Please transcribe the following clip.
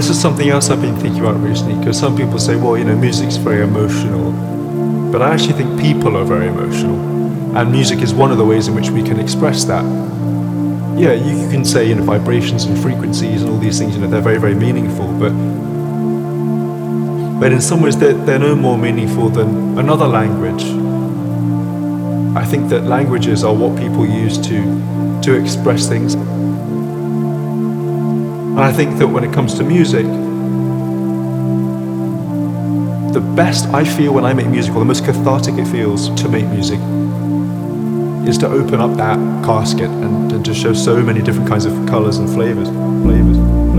this is something else I've been thinking about recently, because some people say, well, music's very emotional. But I actually think people are very emotional. And music is one of the ways in which we can express that. Yeah, you can say, vibrations and frequencies and all these things, they're very, very meaningful. But in some ways, they're no more meaningful than another language. I think that languages are what people use to express things. And I think that when it comes to music, the best I feel when I make music, or the most cathartic it feels to make music, is to open up that casket and to show so many different kinds of colors and flavors.